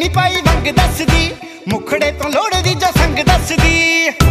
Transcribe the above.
नी पाई वंग दसदी मुखड़े तो लोड़दी जो संग दसदी।